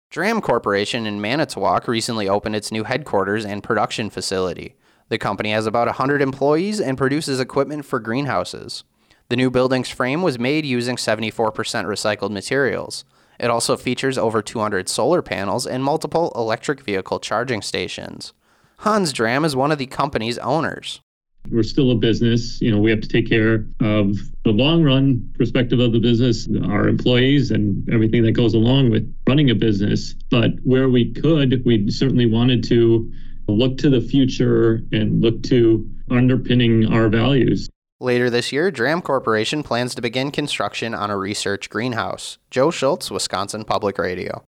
Dram Corporation in Manitowoc recently opened its new headquarters and production facility. The company has about 100 employees and produces equipment for greenhouses. The new building's frame was made using 74% recycled materials. It also features over 200 solar panels and multiple electric vehicle charging stations. Hans Dram is one of the company's owners. We're still a business. We have to take care of the long run perspective of the business, our employees, and everything that goes along with running a business. But where we could, we certainly wanted to look to the future and look to underpinning our values. Later this year, Dram Corporation plans to begin construction on a research greenhouse. Joe Schultz, Wisconsin Public Radio.